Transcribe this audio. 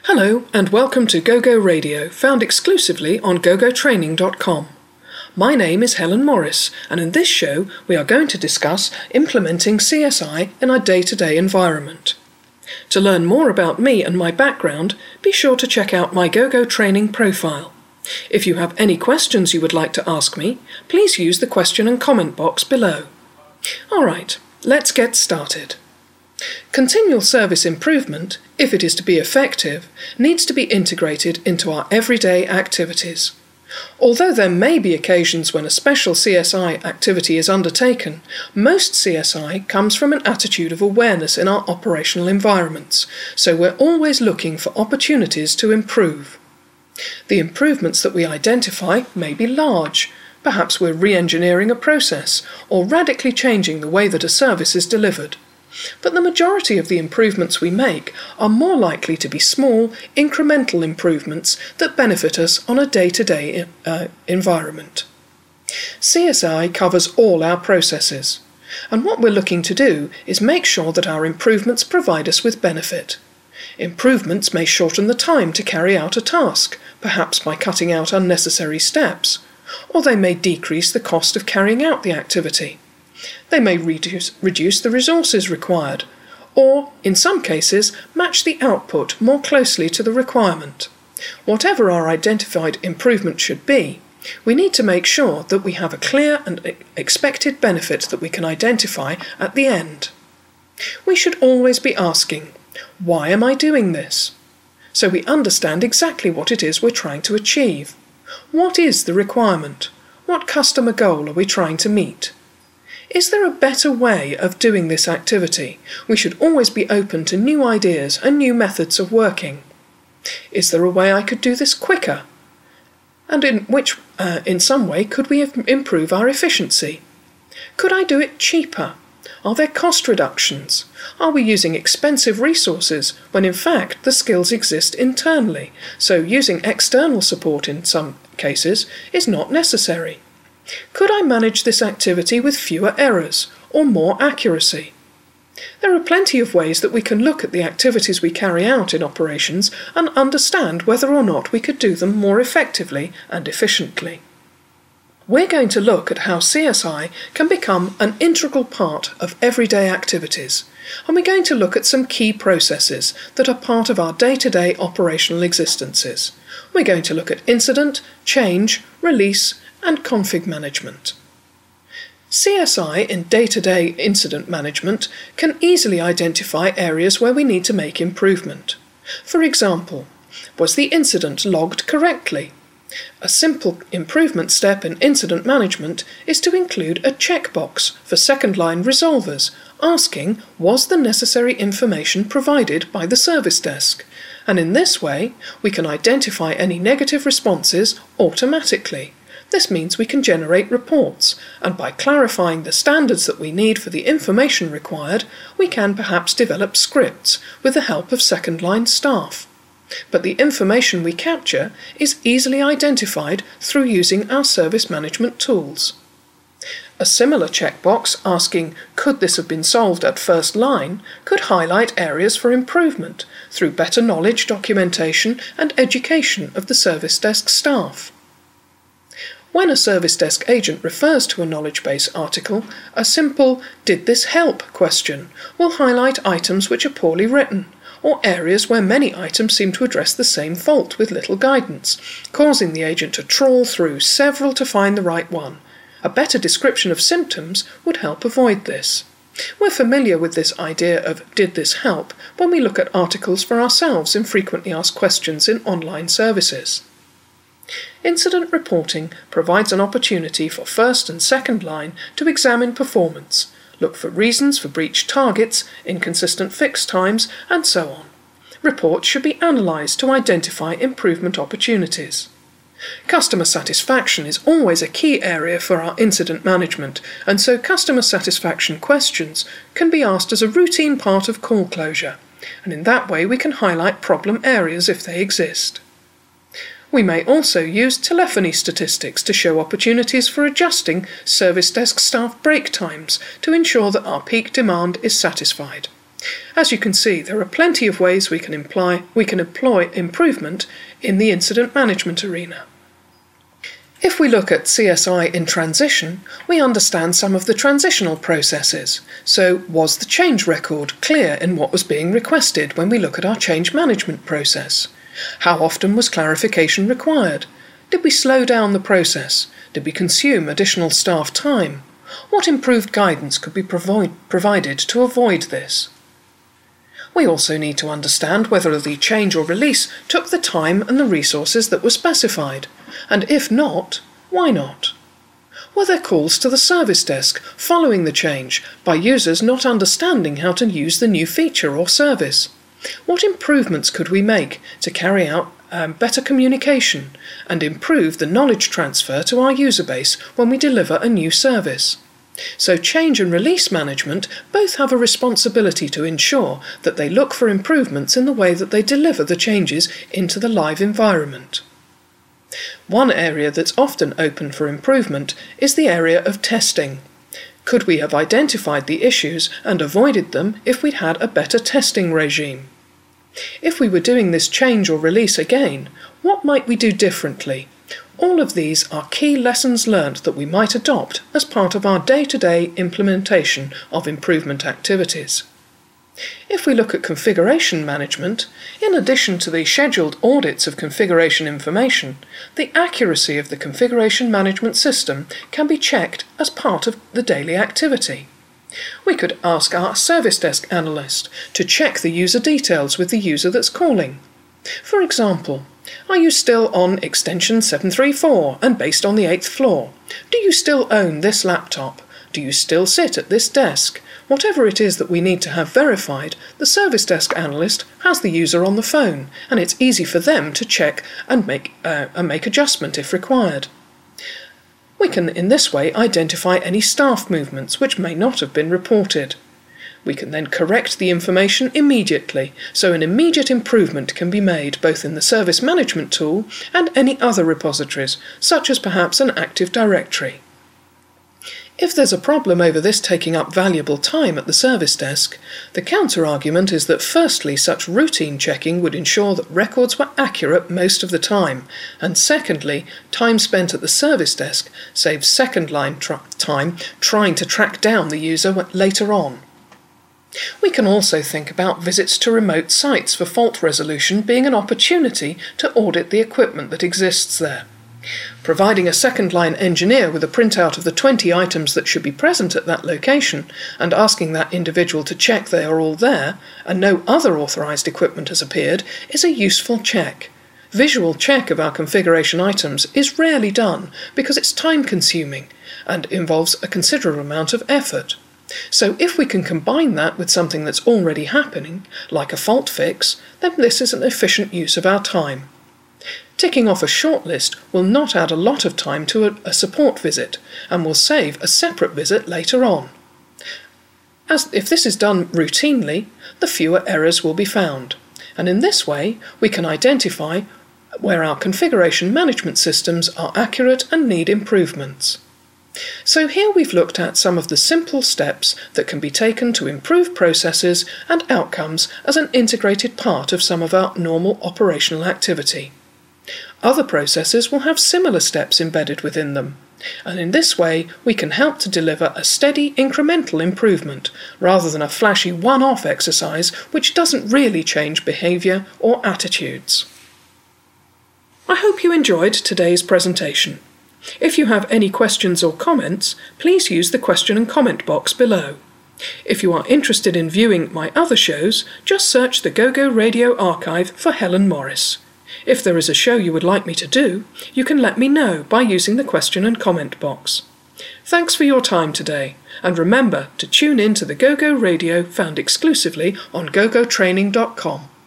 Hello and welcome to GoGo Radio, found exclusively on gogotraining.com. My name is Helen Morris, and in this show we are going to discuss implementing CSI in our day-to-day environment. To learn more about me and my background, be sure to check out my GoGo Training profile. If you have any questions you would like to ask me, please use the question and comment box below. Alright, let's get started. Continual service improvement, if it is to be effective, needs to be integrated into our everyday activities. Although there may be occasions when a special CSI activity is undertaken, most CSI comes from an attitude of awareness in our operational environments, so we're always looking for opportunities to improve. The improvements that we identify may be large. Perhaps we're re-engineering a process or radically changing the way that a service is delivered. But the majority of the improvements we make are more likely to be small, incremental improvements that benefit us on a day-to-day environment. CSI covers all our processes, and what we're looking to do is make sure that our improvements provide us with benefit. Improvements may shorten the time to carry out a task, perhaps by cutting out unnecessary steps, or they may decrease the cost of carrying out the activity. They may reduce the resources required, or, in some cases, match the output more closely to the requirement. Whatever our identified improvement should be, we need to make sure that we have a clear and expected benefit that we can identify at the end. We should always be asking, why am I doing this? So we understand exactly what it is we're trying to achieve. What is the requirement? What customer goal are we trying to meet? Is there a better way of doing this activity? We should always be open to new ideas and new methods of working. Is there a way I could do this quicker? And in some way, could we improve our efficiency? Could I do it cheaper? Are there cost reductions? Are we using expensive resources when in fact the skills exist internally, so using external support in some cases is not necessary? Could I manage this activity with fewer errors or more accuracy? There are plenty of ways that we can look at the activities we carry out in operations and understand whether or not we could do them more effectively and efficiently. We're going to look at how CSI can become an integral part of everyday activities, and we're going to look at some key processes that are part of our day-to-day operational existences. We're going to look at incident, change, release, and config management. CSI in day-to-day incident management can easily identify areas where we need to make improvement. For example, was the incident logged correctly? A simple improvement step in incident management is to include a checkbox for second-line resolvers asking, was the necessary information provided by the service desk? And in this way, we can identify any negative responses automatically. This means we can generate reports, and by clarifying the standards that we need for the information required, we can perhaps develop scripts with the help of second-line staff. But the information we capture is easily identified through using our service management tools. A similar checkbox asking, could this have been solved at first line, could highlight areas for improvement through better knowledge documentation and education of the service desk staff. When a service desk agent refers to a knowledge base article, a simple "Did this help?" question will highlight items which are poorly written, or areas where many items seem to address the same fault with little guidance, causing the agent to trawl through several to find the right one. A better description of symptoms would help avoid this. We're familiar with this idea of "did this help" when we look at articles for ourselves in frequently asked questions in online services. Incident reporting provides an opportunity for first and second line to examine performance, look for reasons for breached targets, inconsistent fix times, and so on. Reports should be analysed to identify improvement opportunities. Customer satisfaction is always a key area for our incident management, and so customer satisfaction questions can be asked as a routine part of call closure, and in that way we can highlight problem areas if they exist. We may also use telephony statistics to show opportunities for adjusting service desk staff break times to ensure that our peak demand is satisfied. As you can see, there are plenty of ways we can employ improvement in the incident management arena. If we look at CSI in transition, we understand some of the transitional processes. So, was the change record clear in what was being requested when we look at our change management process? How often was clarification required? Did we slow down the process? Did we consume additional staff time? What improved guidance could be provided to avoid this? We also need to understand whether the change or release took the time and the resources that were specified, and if not, why not? Were there calls to the service desk following the change by users not understanding how to use the new feature or service? What improvements could we make to carry out better communication and improve the knowledge transfer to our user base when we deliver a new service? So change and release management both have a responsibility to ensure that they look for improvements in the way that they deliver the changes into the live environment. One area that's often open for improvement is the area of testing. Could we have identified the issues and avoided them if we'd had a better testing regime? If we were doing this change or release again, what might we do differently? All of these are key lessons learned that we might adopt as part of our day-to-day implementation of improvement activities. If we look at configuration management, in addition to the scheduled audits of configuration information, the accuracy of the configuration management system can be checked as part of the daily activity. We could ask our service desk analyst to check the user details with the user that's calling. For example, are you still on extension 734 and based on the 8th floor? Do you still own this laptop? Do you still sit at this desk? Whatever it is that we need to have verified, the service desk analyst has the user on the phone, and it's easy for them to check and make adjustment if required. We can in this way identify any staff movements which may not have been reported. We can then correct the information immediately, so an immediate improvement can be made both in the service management tool and any other repositories, such as perhaps an Active Directory. If there's a problem over this taking up valuable time at the service desk, the counter-argument is that firstly such routine checking would ensure that records were accurate most of the time, and secondly, time spent at the service desk saves second-line time trying to track down the user later on. We can also think about visits to remote sites for fault resolution being an opportunity to audit the equipment that exists there. Providing a second-line engineer with a printout of the 20 items that should be present at that location and asking that individual to check they are all there and no other authorized equipment has appeared is a useful check. Visual check of our configuration items is rarely done because it's time-consuming and involves a considerable amount of effort. So if we can combine that with something that's already happening, like a fault fix, then this is an efficient use of our time. Ticking off a shortlist will not add a lot of time to a support visit and will save a separate visit later on. As if this is done routinely, the fewer errors will be found, and in this way we can identify where our configuration management systems are accurate and need improvements. So here we've looked at some of the simple steps that can be taken to improve processes and outcomes as an integrated part of some of our normal operational activity. Other processes will have similar steps embedded within them, and in this way we can help to deliver a steady incremental improvement rather than a flashy one-off exercise which doesn't really change behaviour or attitudes. I hope you enjoyed today's presentation. If you have any questions or comments, please use the question and comment box below. If you are interested in viewing my other shows, just search the GoGo Radio archive for Helen Morris. If there is a show you would like me to do, you can let me know by using the question and comment box. Thanks for your time today, and remember to tune in to the GoGo Radio found exclusively on gogotraining.com.